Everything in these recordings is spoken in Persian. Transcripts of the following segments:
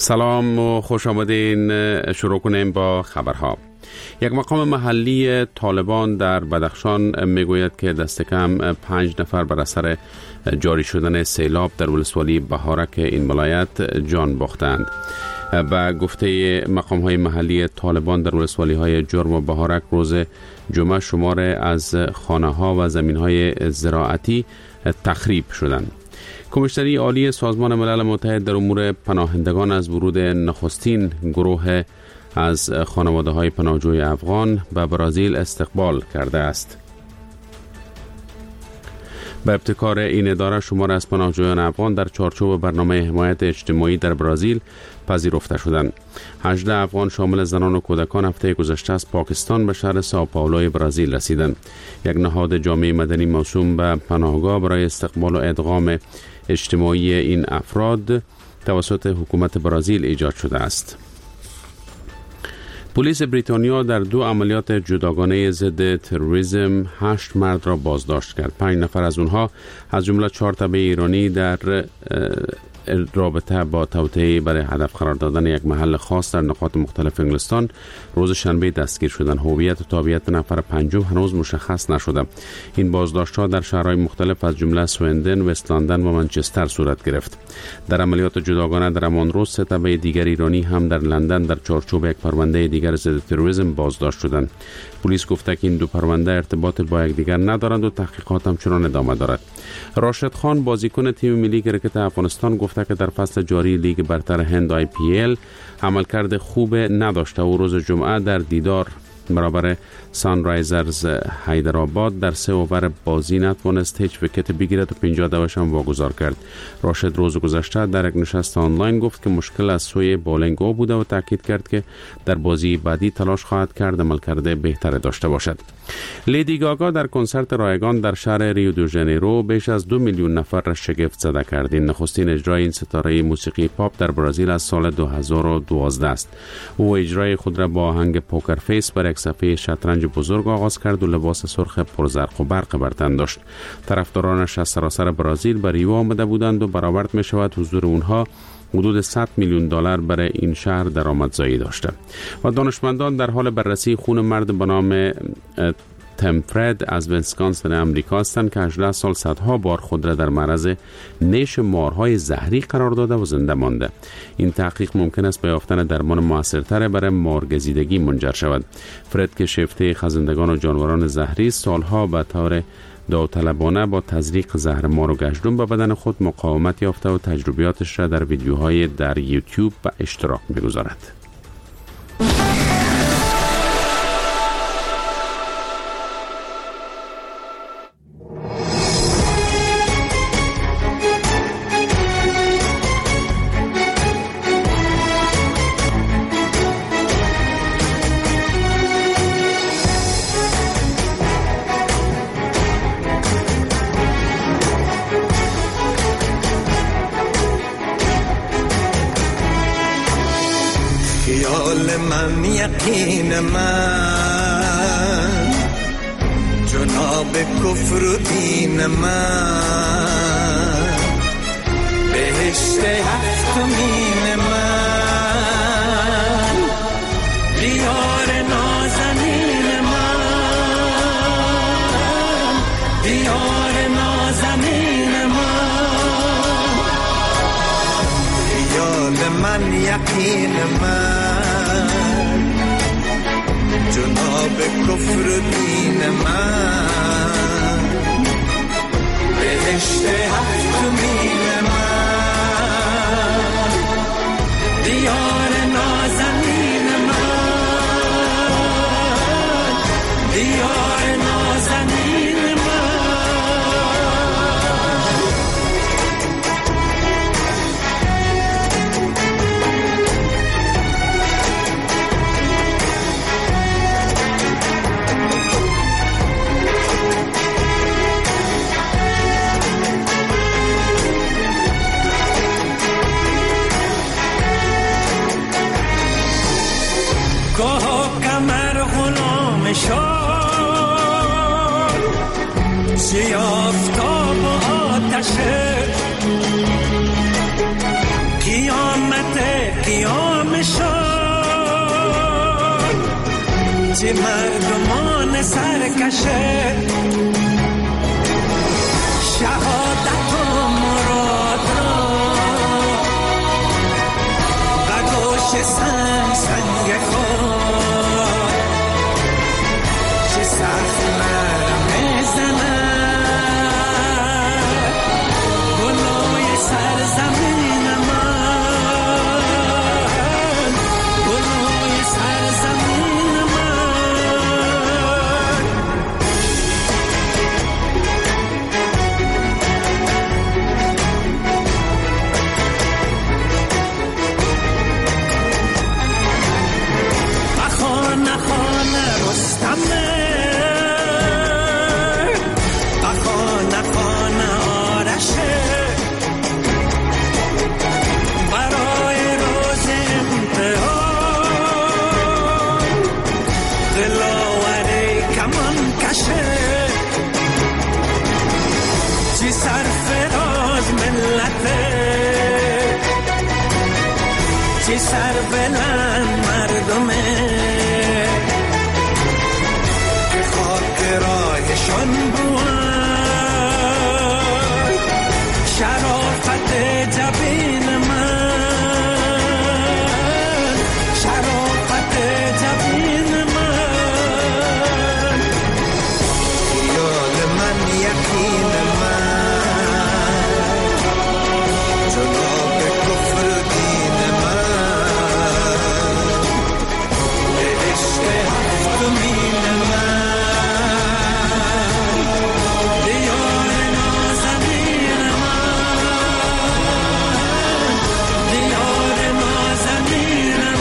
سلام و خوش آمدین. شروع کنیم با خبرها. یک مقام محلی طالبان در بدخشان میگوید که دست کم 5 نفر بر اثر جاری شدن سیلاب در ولسوالی بهارک این ولایت جان باختند. با گفته مقام های محلی طالبان در ولسوالی های جرم و بهارک روز جمعه شمار از خانه ها و زمین های زراعتی تخریب شدند. کمیشنری عالی سازمان ملل متحد در امور پناهندگان از ورود نخستین گروه از خانواده های پناهجوی افغان به برزیل استقبال کرده است. به ابتکار این اداره شمار از پناهجویان افغان در چارچوب برنامه حمایت اجتماعی در برزیل پذیرفته شدند. 18 افغان شامل زنان و کودکان هفته گذشته از پاکستان به شهر سائو پائولو برزیل رسیدند. یک نهاد جامعه مدنی موسوم به پناهگاه برای استقبال و ادغام اجتماعی این افراد توسط حکومت برزیل ایجاد شده است. پلیس بریتانیا در 2 عملیات جداگانه ضد تروریسم 8 مرد را بازداشت کرد. 5 نفر از اونها از جمله 4 تبع ایرانی در رابطه با توطئه برای هدف قرار دادن یک محل خاص در نقاط مختلف انگلستان روز شنبه دستگیر شدند. هویت و تابعیت نفر پنجم هنوز مشخص نشده. این بازداشت‌ها در شهرهای مختلف از جمله سوئندن، وست لندن و منچستر صورت گرفت. در عملیات جداگانه در همان روز 3 تبع دیگر ایرانی هم در لندن در چارچوب یک پرونده دیگر ضد تروریسم بازداشت شدند. پلیس گفته که این 2 پرونده ارتباط با یکدیگر ندارند و تحقیقات همچنان ادامه دارد. راشد خان بازیکن تیم ملی کرکت افغانستان گفته که در فصل جاری لیگ برتر هند IPL عملکرد خوب نداشته و روز جمعه در دیدار برابر سانرایزرز حیدرآباد در 3 اوور بازی نتوانست هیچ ویکت بگیرد و 50 دوش هم واگذار کرد. راشد روز گذشته در یک نشست آنلاین گفت که مشکل از سوی بولینگ او بوده و تاکید کرد که در بازی بعدی تلاش خواهد کرد عملکرد بهتر داشته باشد. لیدی گاگا در کنسرت رایگان در شهر ریو دو ژانیرو بیش از 2 میلیون نفر را شگفت زده کرد. این نخستین اجرای این ستاره موسیقی پاپ در برزیل از سال 2012 است. او اجرای خود را با آهنگ پوکر فیس بر یک صفحه شطرنج بزرگ آغاز کرد و لباس سرخ پرزرق و برق بر تن داشت. طرفدارانش از سراسر برزیل به ریو آمده بودند و برآورد می شود حضور اونها حدود 100 میلیون دلار برای این شهر درآمدزایی داشته. و دانشمندان در حال بررسی خون مرد به نام تم فرد از ویسکانسین امریکا هستند که 18 سال صدها بار خود را در معرض نیش مارهای زهری قرار داده و زنده مانده. این تحقیق ممکن است به یافتن درمان موثرتر برای مارگزیدگی منجر شود. فرد که شیفته خزندگان و جانوران زهری سالها به طور داوطلبانه با تزریق زهر مار و گژدون به بدن خود مقاومت یافته و تجربیاتش را در ویدیوهای در یوتیوب به اشتراک می‌گذارد. یقین من جناب کفر و دین من بهشت هفتمین من دیار نازنین من دیار نازنین من خیال من یقین من جناب کفر دین من بهشت هفتمین من دیار نازنین من دیار نازنین آفتاب و آتشه قیامت قیامت قیام شد چه مردمان سرکشه شهادت و مراد را و گوش سنگ خود چه سخت میزند گلوی سرزمین من گلوی سرزمین من بخانه خانه رستمه بخانه خانه آرشه برای روز امتحان دلاور کمان کشه چی سرفراز ملته چی سربلند مردمه که خاک راهشان بود شرافت جبین من شرافت جبین من خیال من یقین من جناب کفر دین من به عشق هفتمین من دیار نازنین من دیار نازنین من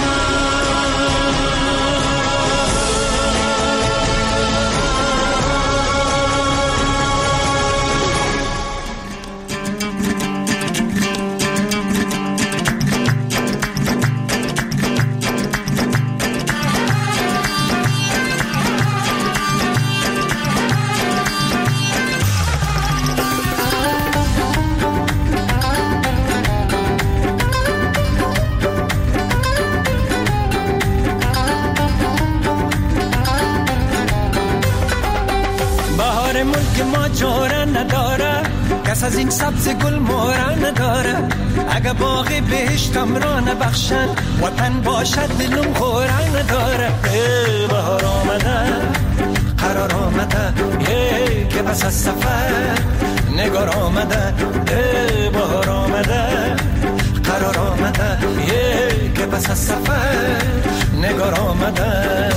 بهار ملک ما جوره نداره کس از این سبز گل موره نداره اگه باغی بهشتم را نبخشن وطن باشد دلم خوره نداره بهار آمده قرار آمده که بس از سفر نگار آمده بهار آمده قرار آمده که بس از سفر نگار آمده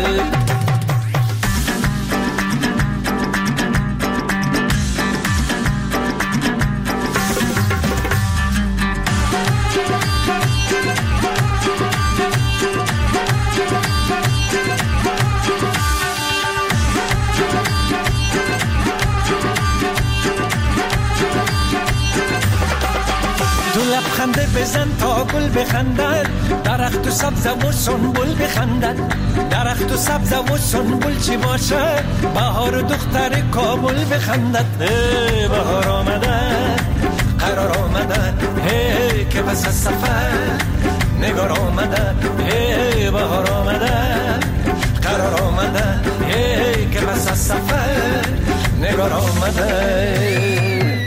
لبخنده بزن تا گل بخندد درخت و سبز و سنبل بخندد درخت و سبز و سنبل چی باشه بهار و دختر کابل بخندد بهار آمده قرار آمده که پس از سفر نگار آمده بهار آمده قرار آمده که پس از سفر نگار آمده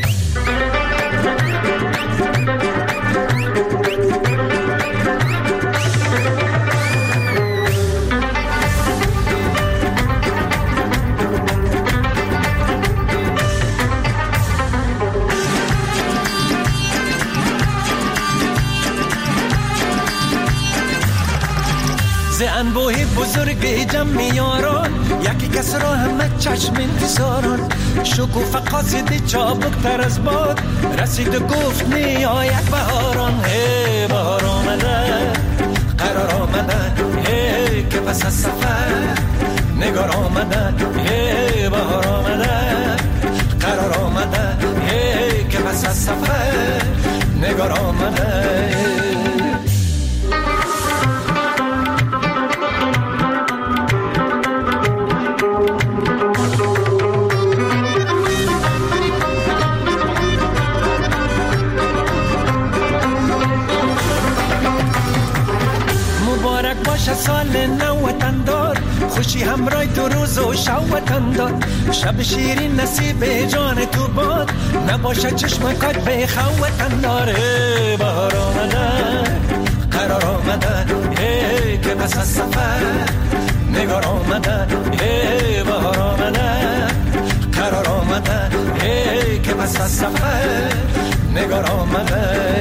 انبوه بزرگ جمع یاران یکی کس را همه چشم انتظاران شکوفه قاصد چابک تر از باد رسید و گفت میآید بهاران بهار آمده قرار آمده که پس از سفر نگار آمده بهار آمده قرار آمده که پس از سفر نگار آمده باشه سال نو وطن دار، خوشی همراه تو روز و شب وطن دار. شب شیرین نصیب جان تو باد، نباشه چشم کات به خو وطن دار. بهار آمده قرار آمده که پس از سفر نگار آمده. بهار آمده قرار آمده که پس از سفر نگار آمده.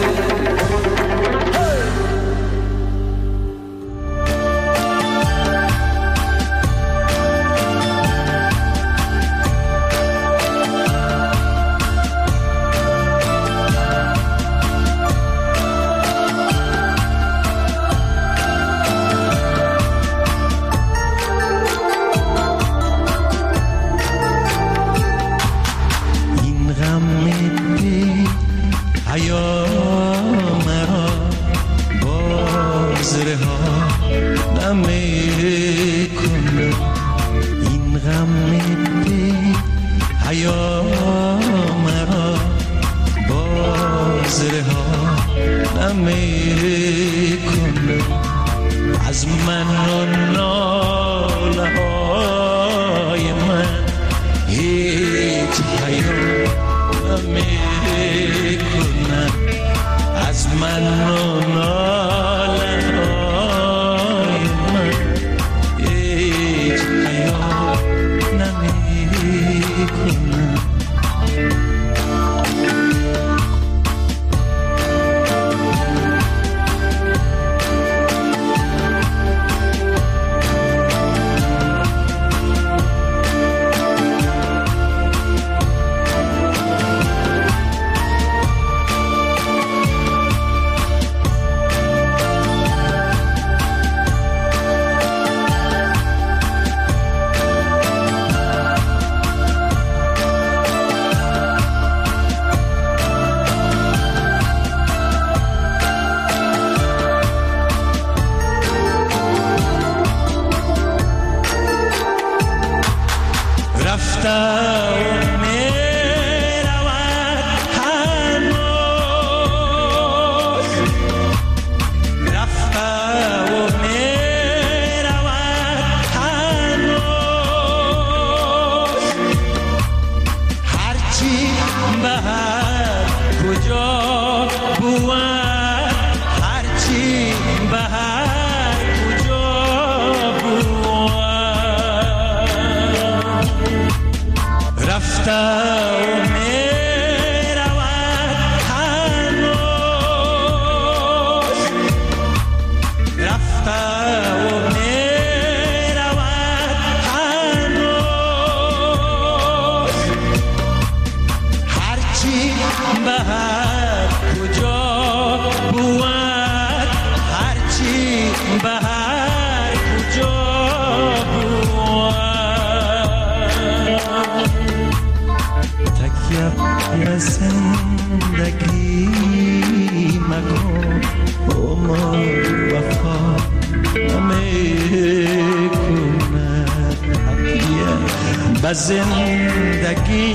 زندگی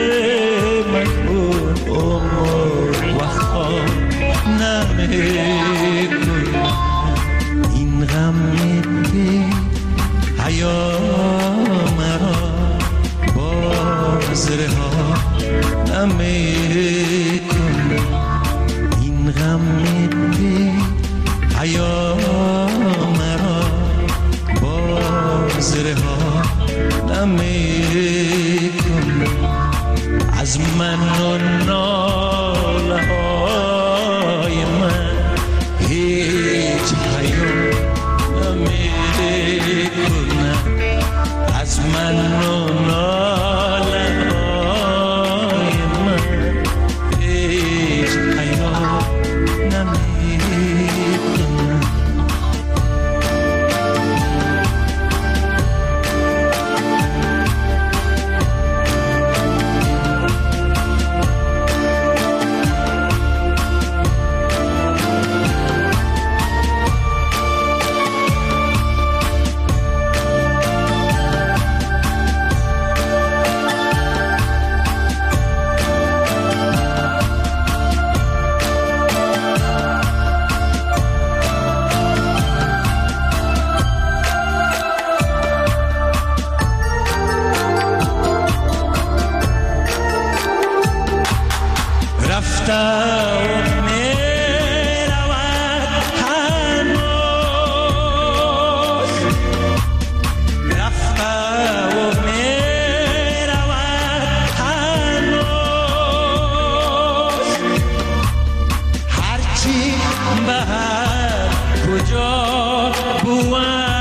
مکن عمر وقتا نمیکن این غم بی حیا مرا باز رها نمیکن این غم بی حیا مرا باز رها نمیکن از من و ناله های من هیچ حیا نمیکن از من و ناله های من هیچ حیا نمیکن کجا بود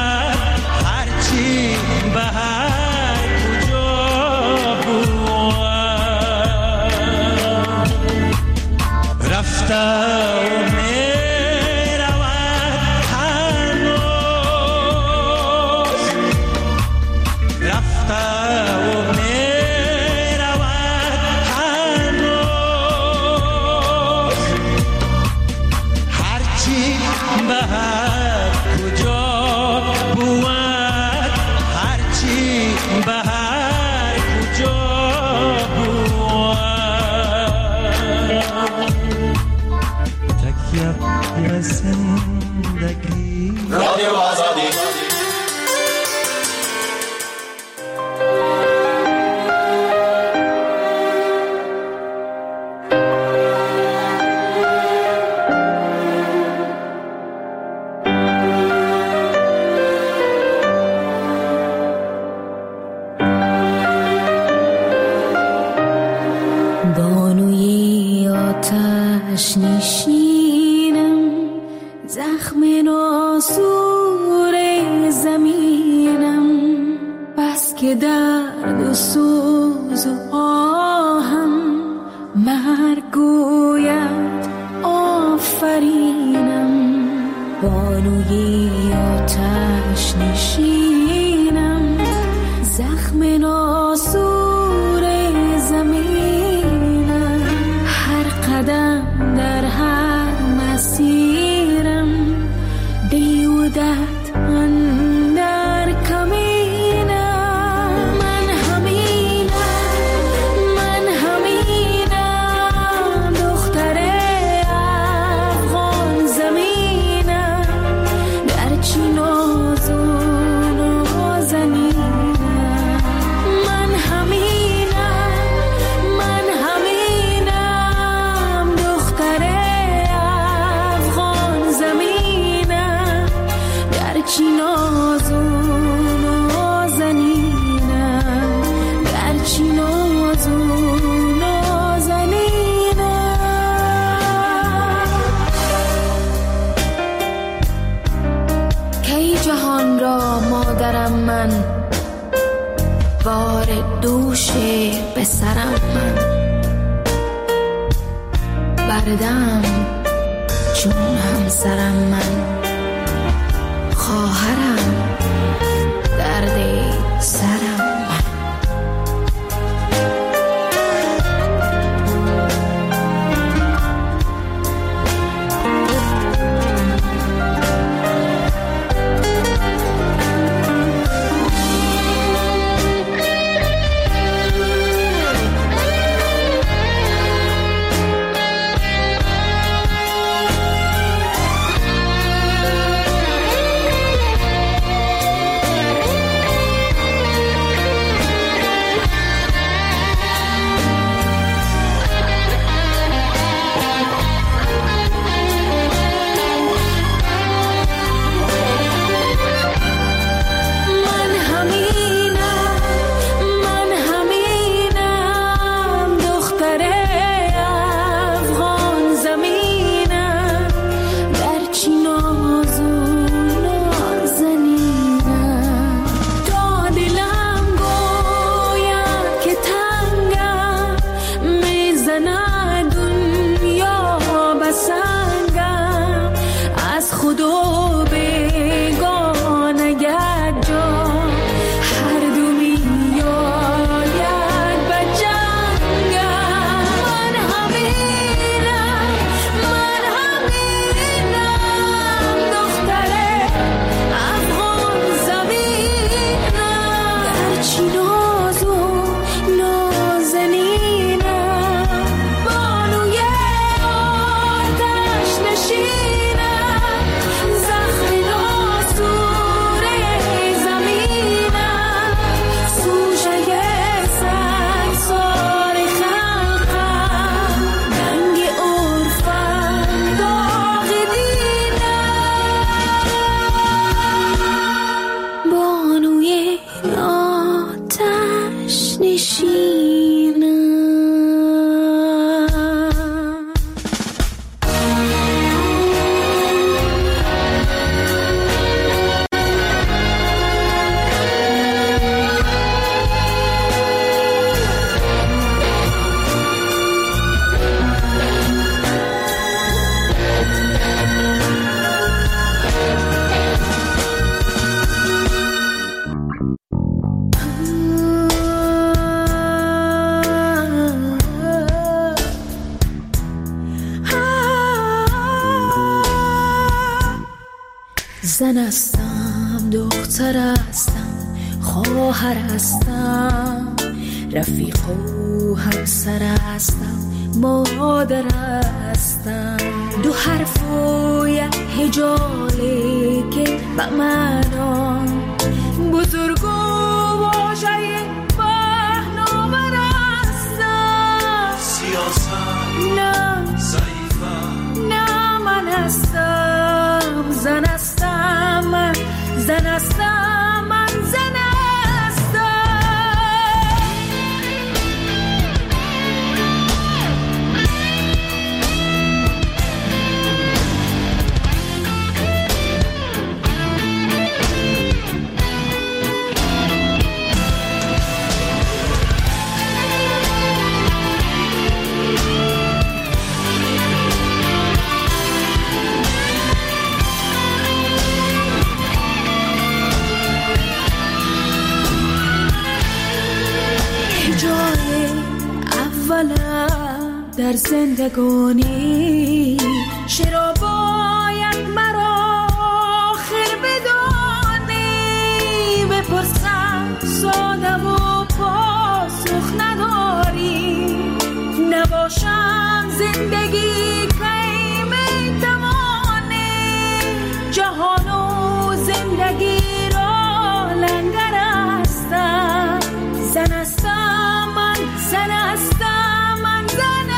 هرچی به هر کجا بود رفته زن هستم، دختر هستم، خواهر هستم، رفیق و همسر هستم، مادر هستم. دو حرف و یک هجاله که به معنا بزرگ و واژه پهناور هستم. سیاست نه ضعیفم، نه من هستم، زن هستم، من زن هستم، من زن هستم. در زندگانی چرا باید مرا آخر بدانی؟ بپرسم ساده و پاسخ نداری. نباشم زندگی کی میتوانی؟ جهان و زندگی را لنگر هستم. زن هستم، من زن هستم، من زن هستم.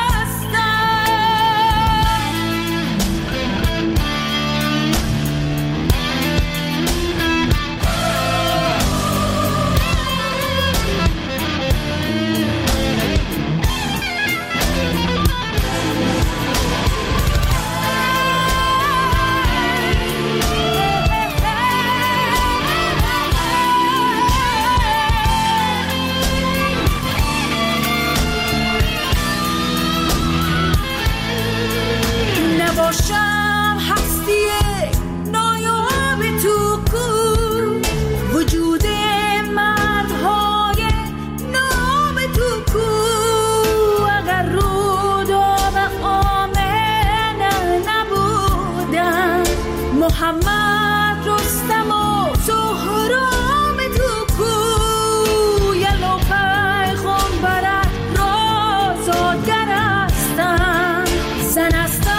نباشم هستی نایاب تو کو، وجود مردهای نام تو کو. اگر رود و آمن نبودم، محمد رستم و سهرام تو کو. یلو پیغمبرت رازادگر هستم. زن هستم،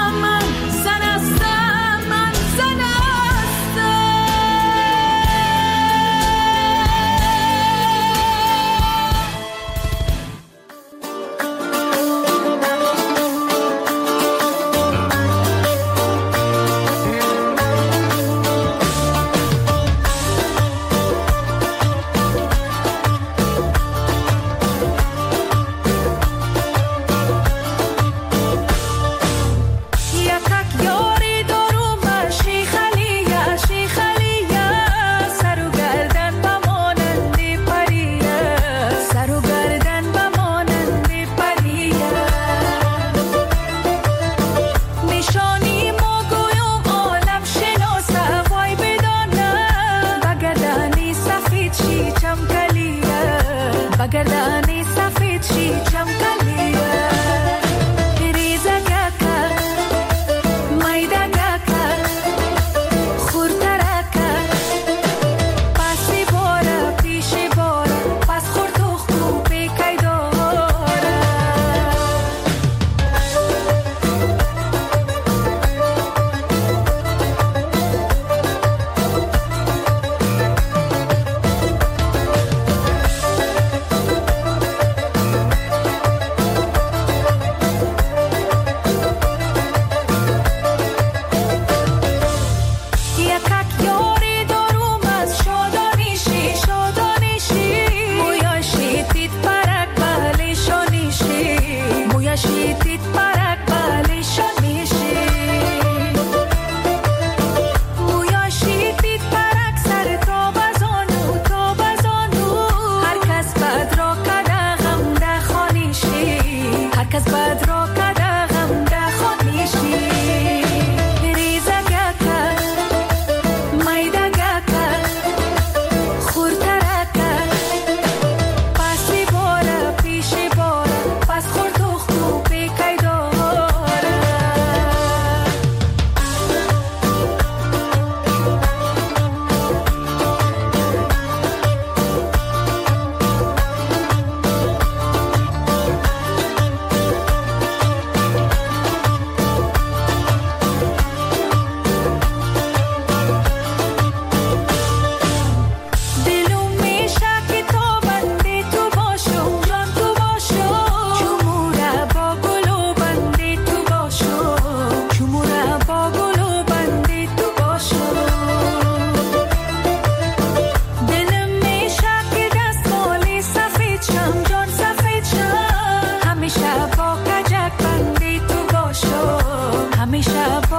بگردانی سفید شی چمکلیه. ریزه گکه میده گکه خورتره که پسی باره پیشی باره پس خورت و خوبی که داره.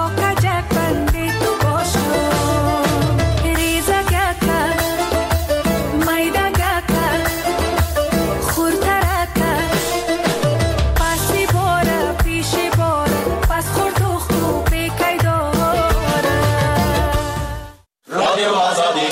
با کجک بندی تو باشم ریزه گکه میده گکه خورترکه پسی باره پیشی باره پس خورد و خوبی که داره رادیو آزادی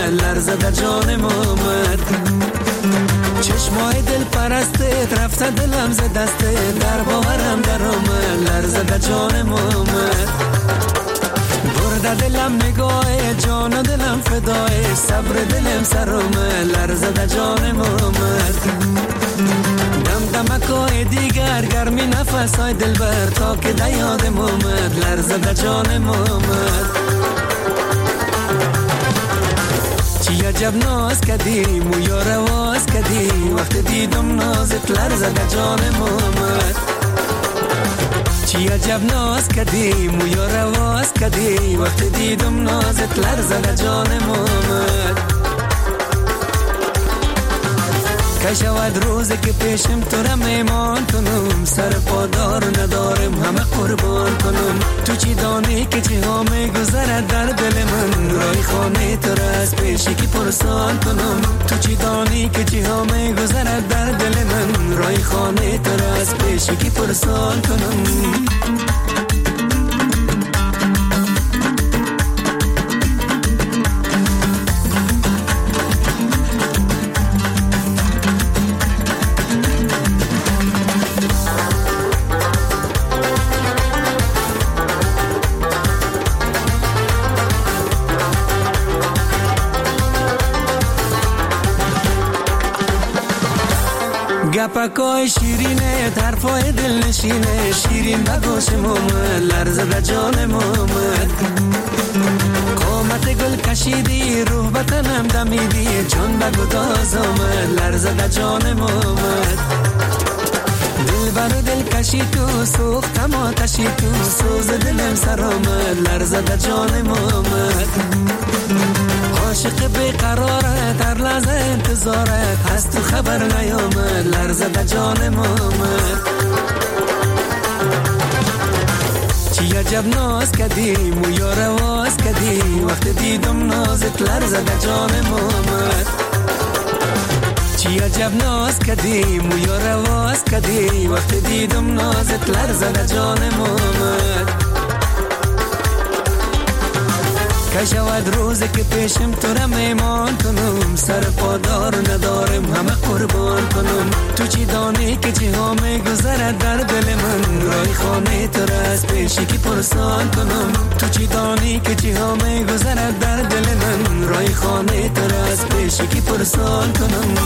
لرزه در جانم آمد. چشمای دل پرستت رفته دلم ز دستت، در باورم در آمد لرزه در جانم آمد. برده دلم نگاه جان و دلم فدای، صبر دلم سر آمد لرزه در جانم آمد. دمکای دیگر گرمی نفسای دلبر تا که در یادم آمد لرزه در جانم آمد. چی عجب ناز کردی مویا رواز کردی، وقت دیدم نازت لرزه در جانم آمد. چی عجب ناز کردی مویا رواز کردی، وقت دیدم نازت لرزه در جانم آمد. که شود روزی که پیشم تو را میمان کنم، سر پادار ندارم همه قربان کنم. تو چی دانی که چی ها میگذرد در دل من، رای خانه تو را از پیشی که پرسان کنم. تو چی دانی که چی ها میگذرد در دل من، رای خانه تو را از پیشی که پرسان کنم. گپکای شیرینه طرفای دل نشینه، شیرین بگوشم آمد لرزه در جانم آمد. قامت گل کشیدی روح بطنم دمیدی، جان بگو داز آمد لرزه در جانم آمد. دل بر دل کشی تو سوختم آتشی تو، سوز دلم سر آمد لرزه در جانم آمد. عاشق بیقرارت هر لحظه انتظارت، هست تو خبر نیامد لرزه در جانم آمد. چی عجب ناز کردی مویا رواز کردی، وقت دیدم نازت لرزه در جانم آمد. چی عجب ناز کردی مویا رواز کردی، وقت دیدم نازت لرزه در جانم آمد. که شود روزی که پیشم تو را میمان کنم، سر پادار ندارم همه قربان کنم. تو چی دانی که چی ها میگذرد در دل من، رای خانه تو را از پیشی که پرسان کنم. تو چی دانی که چی ها میگذرد در دل من، رای خانه تو را از پیشی که پرسان کنم.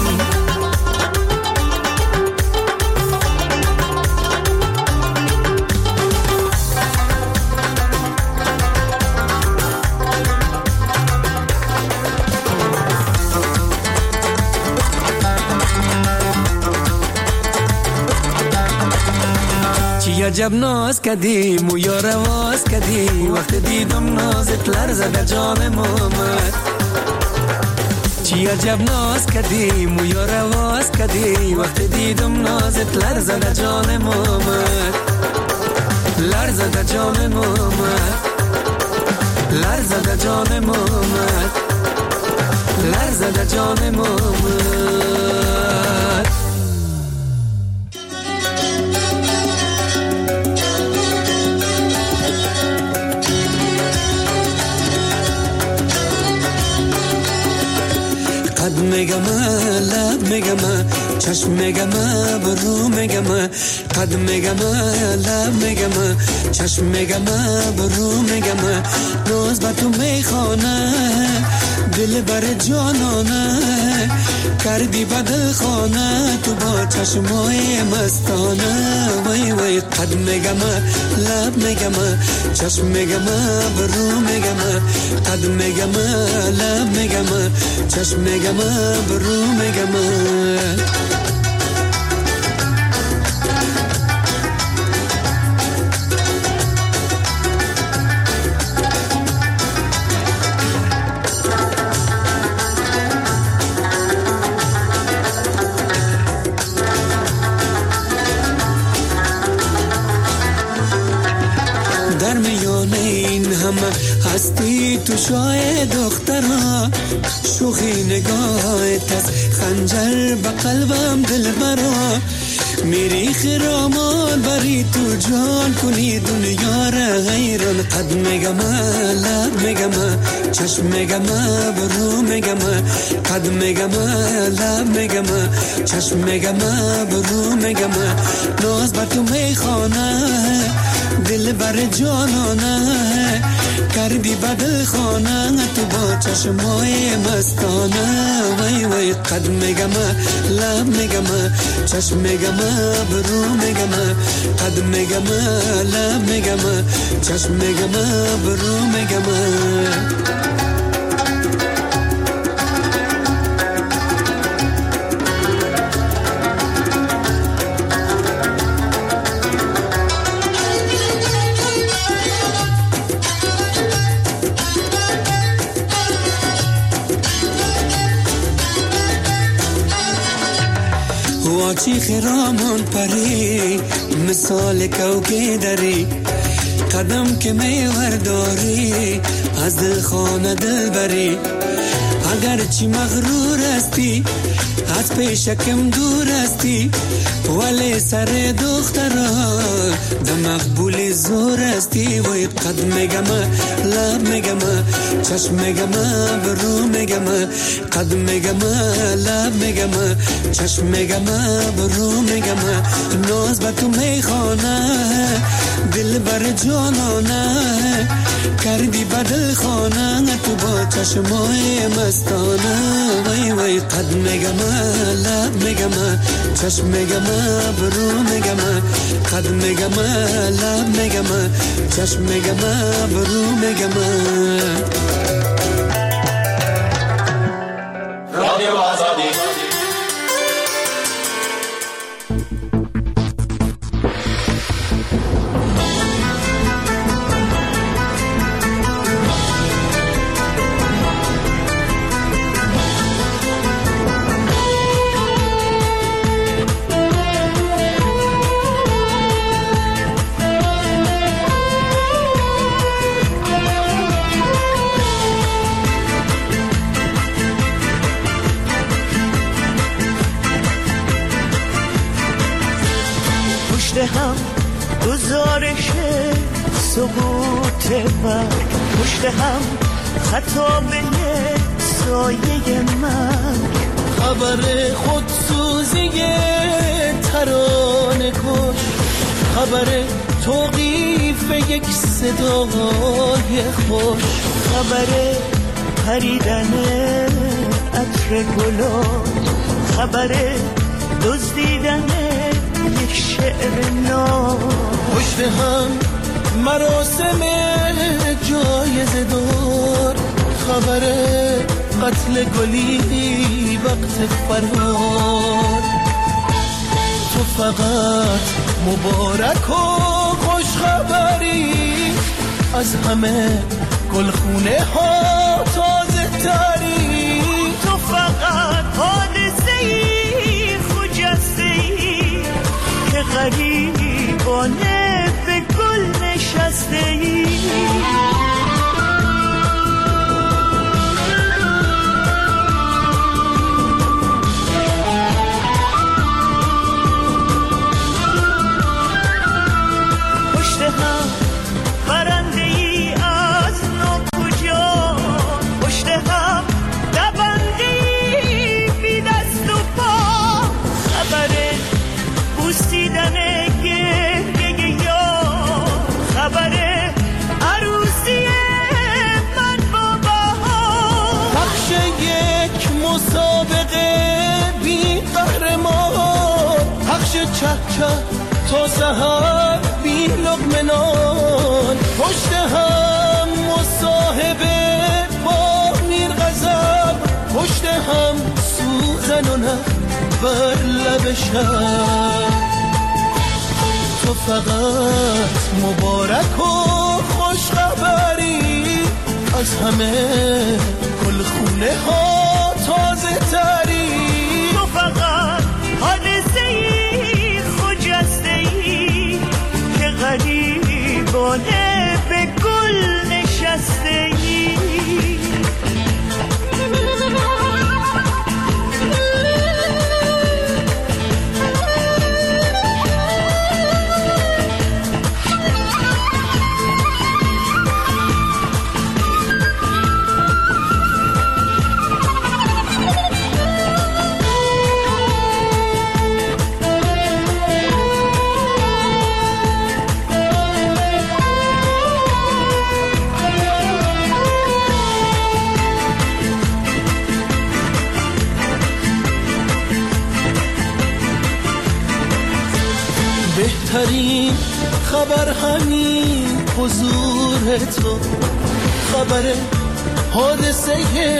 چی عجب ناز کردی مویا رواز کردی، وقت دیدم نازت لرزه در جانم آمد. چی عجب ناز کردی مویا رواز کردی، وقت دیدم نازت لرزه در جانم آمد. لرزه در جانم آمد، لرزه در جانم آمد، لرزه در جانم آمد. قد میگم لب میگم چشم میگم برو میگم، قد میگم لب میگم چشم میگم برو میگم. روز با تو میخوانه دل بر جانانه، کردی بدل خانه تو با چشمای مستانه. وای وای قد میگم لب میگم چشم میگم برو میگم، قد میگم لب میگم چشم میگم برو میگم. در میان این همه هستی تو شای دخترها، شوخی نگاهت از خنجر به قلبم دل برا. میری خرامان بری تو جان کنی دنیا را غیران قد میگم لب میگم چشم میگم برو میگم قد میگم لب میگم چشم میگم برو میگم ناز بر تو میخوانه دل بر جانانه کردی بدل خانه تو با چشمای مستانه وای وای قد میگم لب میگم چشم میگم برو میگم قد میگم لب میگم چشم میگم برو میگم واچی خرامان پری مثال کوکه داری قدم که میورداری از دل خانه دل بری اگر چی مغرور استی از پیشکم دور استی ولی سر دخترا ده مقبول زور استی وی قد میگم لب میگم چشم میگم برو میگم قد میگم لب میگم چشم میگم برو میگم ناز با تو میخوانه دل بر جانانه کردی بدل خانه تو با چشمای مستانه وی وی قد میگم لب میگم چشم میگم برو میگم قد میگم لب میگم چشم میگم برو میگم رادیو آزادی هم گزارش سقوط مرگ پشت هم خطابه سایه مرگ خبر خودسوزی ترانه کش خبر توقیف یک صدای خوش خبر پریدن عطر گلا خبر دزدیدن یک شعر نو پشت هم مراسم جایزه دار خبر قتل گلی وقت فرار تو فقط مبارک و خوش خبری از همه گلخونه ها تازه تری تو فقط حادثه‌ای خجسته‌ای که غریبانه به گل نشسته‌ای پشت هم برنده‌ای از ناکجا پشت هم دبنده‌ای بی دست و پا خبر بوسیدن گریه یا خبر عروسی من با بهار بخش یک مسابقه بی قهرمان بخش چه تا سحر بی لقمه نان پشت هم مصاحبه با میر غضب پشت هم سوزن و نه بر لب شب تو فقط مبارک و خوش خبری از همه گلخونه ها تازه تری تو فقط حادثه‌ای خجسته‌ای که غریبانه به گل نشسته‌ای بهترین خبر همین حضور تو، خبر حادثه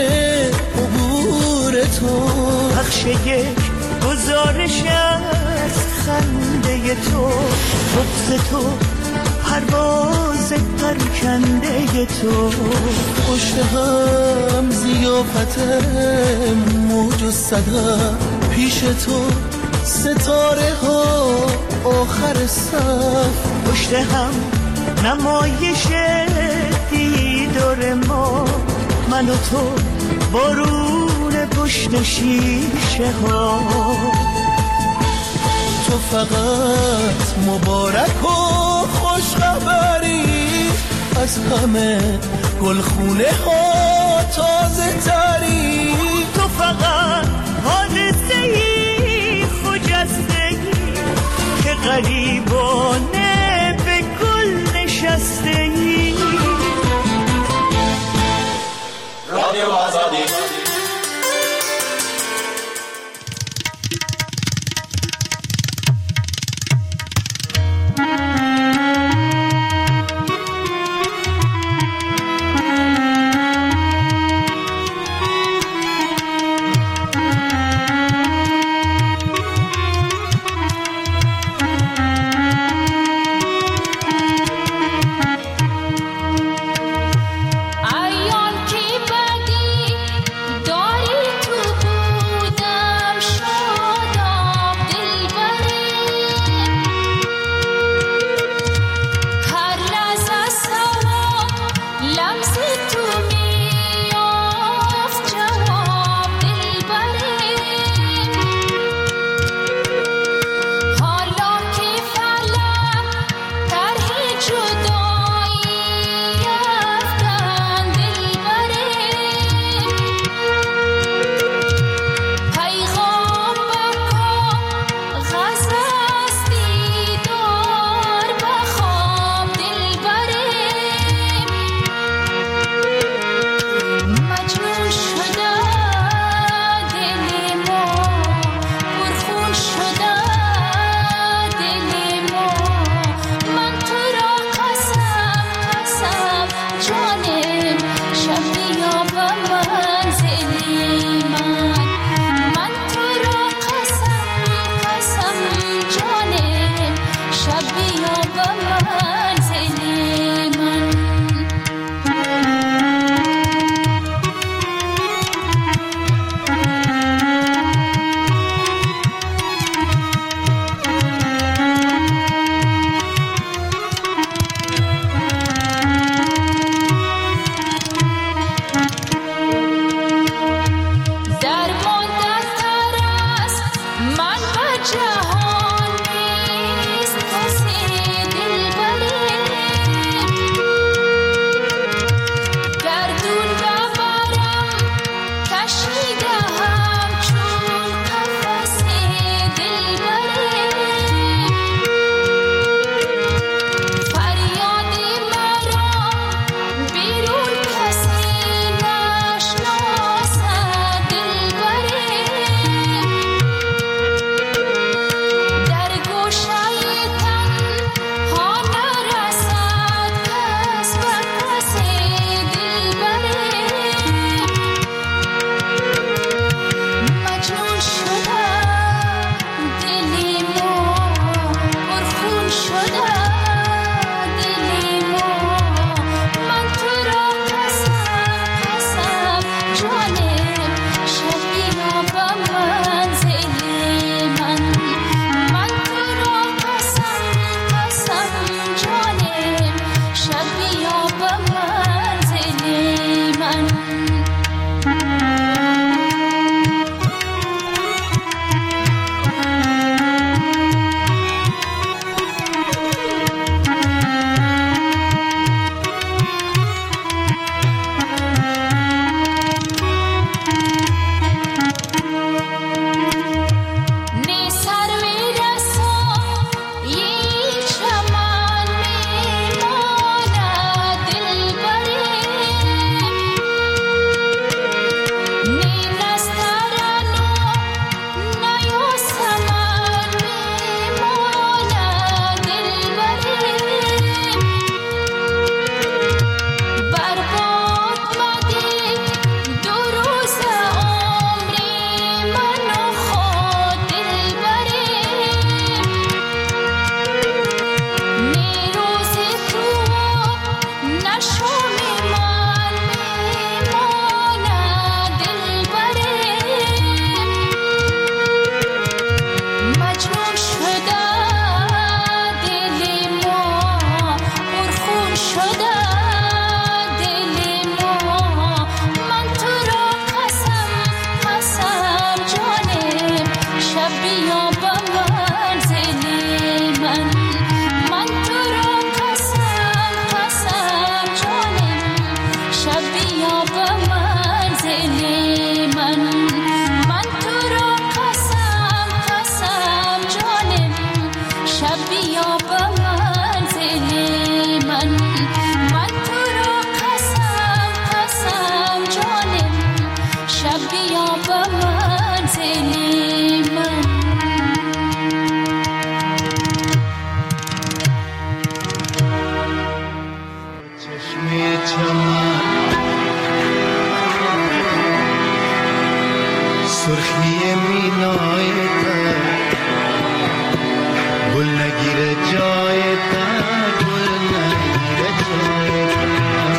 عبور تو، پخش یک گزارش از خنده تو، بغض تو، پرواز پرکنده تو، پشت هم ضیافت موج و صدا، پیش تو ستاره ها آخر صف، پشت هم نمایش دیدار ما، من و تو بارون پشت شیشه ها. تو فقط مبارک و خوش خبری، از همه گلخونه ها تازه تری. تو فقط حادثه ای خجسته ای که غریبانه به گل نشسته ای. رادیو آزادی سرخی مینای تر گل نگیره جای تر گل نگیره جای تر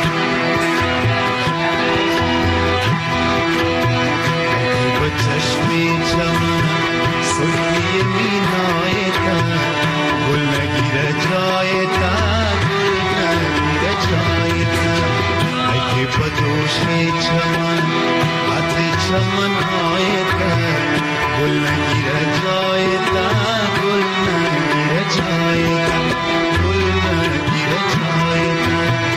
با چشمی چمن سرخی مینای تر گل نگیره جای تر گل نگیره جای تر اگه با دوشی چمن عطر چمن های تر گل نگیره جای تر گل نگیره جای تر گل نگیره جای تر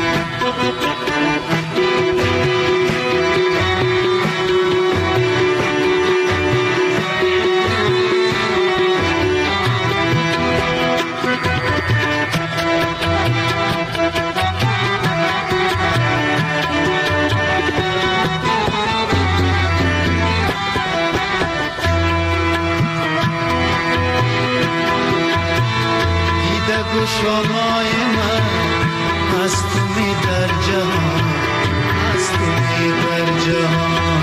شمای من هستی در جهان هستی در جهان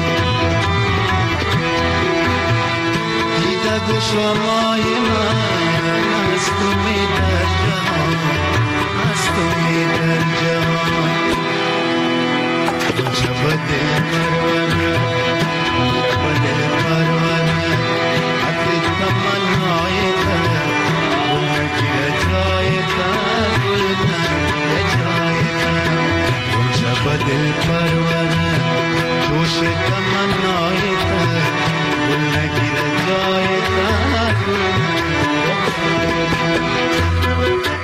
دیده گو شمای من هستی در جهان هستی در جهان جب دل پرونه جب دل پرونه حتی تمنای تر گل نگیره جای تر گل نگیره جای تر جب دل پرونه جوش تمنای تر گل نگیره جای تر گل نگیره جای تر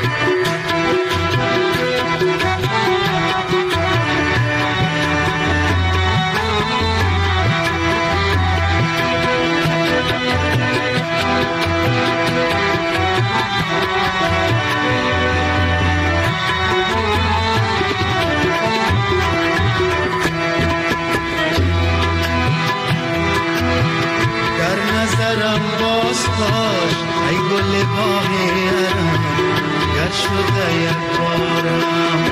نظرم باز باش ای گل باغیرم گر شده یک بارم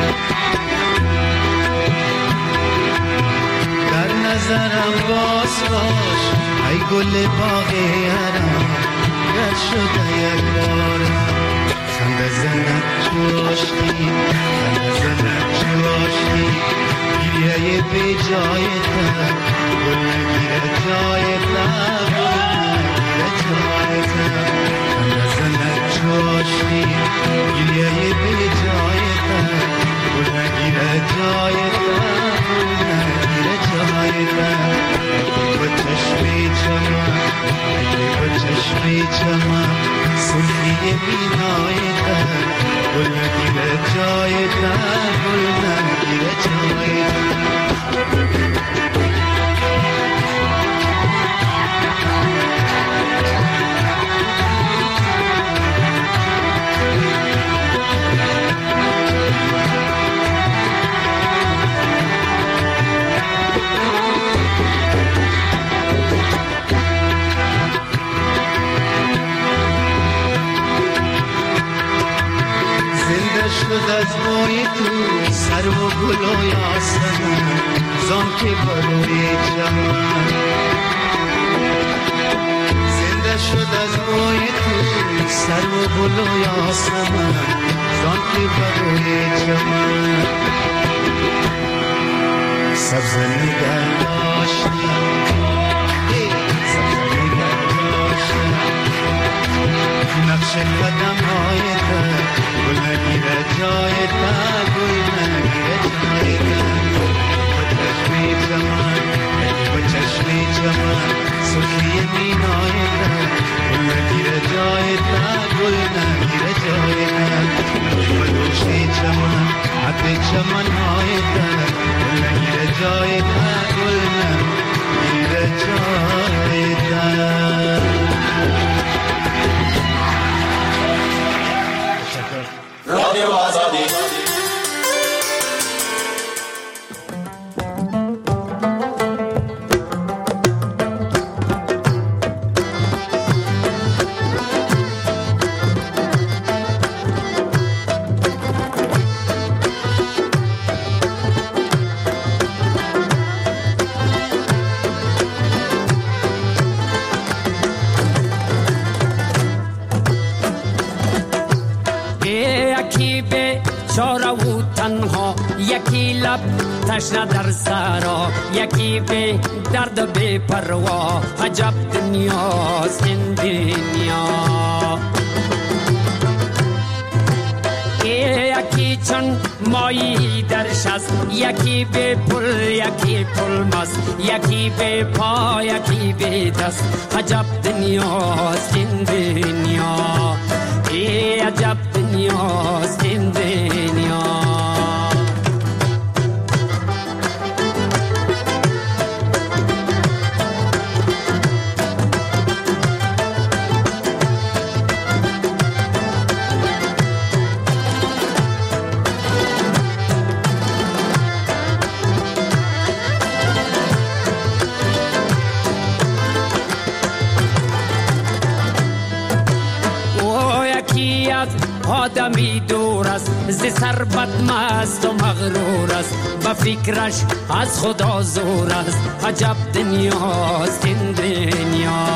در نظرم باز باش ای گل باغیرم گر شده یک بارم خنده زنک جوشی خنده زنک جوشی گریه بی جای تر گل نگیره جای تر جای تر خنده زنک جوشی گریه بی جای تر گل نگیره جای تر گل نگیره جای تر با چشمی چمن با چشمی چمن سرخی مینای تر گل نگیره جای تر گل نگیره جای تر شد از بوی تو سر و گل و یاسمن زان که بروی چمن زنده شد از بوی تو سر و گل و یاسمن زان که بروی چمن سبز نگر داشتی سبز نگر داشتی نقش قدم های تر گل نگیره جای تر گل نگیره جای تر با چشمی چمن با چشمی چمن سرخی مینای تر گل نگیره جای تر گل نگیره جای تر با دوشی چمن حتی چمن های تر گل نگیره جای تر گل نگیره جای تر رادیو آزادی بیچاره و تنها، یکی لب تشنه در سرا، یکی به درد و به پروا. عجب دنیاست این دنیا. یکی چون مایی درش است، یکی به پل، یکی پل مست، یکی به پا، یکی به دست. عجب دنیاست این دنیا. عجب دنیاست این دنیا. آدمی دور است، ز ثروت مست و مغرور است، به فکرش از خدا زور است. عجب دنیاست این دنیا.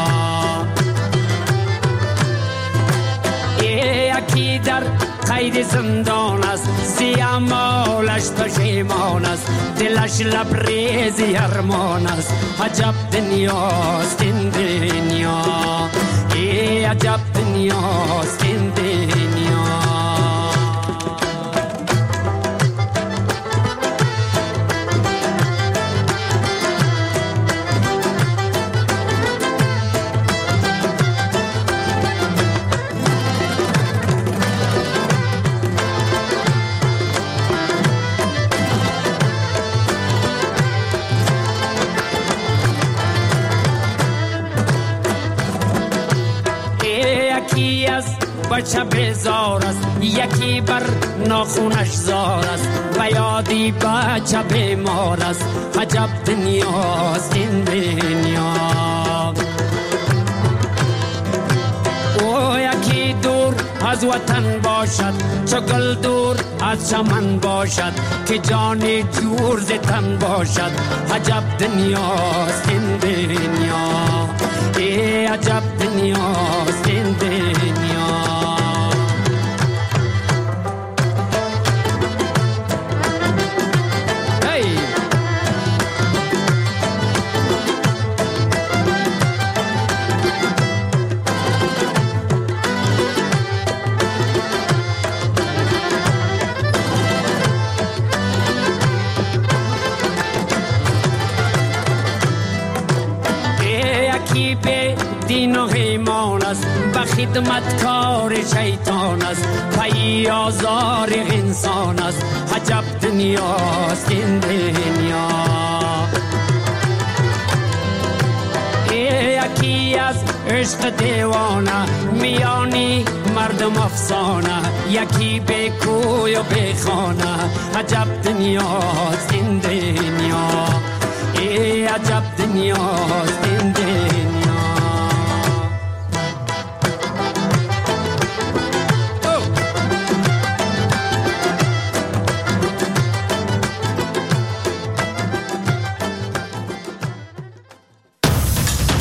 یکی در قید زندان است، زی اعمالش پشیمان است، دلش لبریز ارمان است. عجب دنیاست این دنیا. عجب دنیاست این دنیا. بچه بیزار است، یکی بر ناخونش زار است، و یادی بچه بیمار است. عجب دنیاست این دنیا. او یکی دور از وطن باشد، چو گل دور از چمن باشد، که جانی جور ز تن باشد. عجب دنیاست این دنیا. عجب دنیاست این دنیا. دین و ایمان است، به خدمتکار شیطان است، پی آزار انسان است. عجب دنیاست این دنیا. یکی از عشق دیوانه، میانی مردم افسانه، یکی به کوی و به خانه. عجب دنیاست این دنیا. عجب دنیاست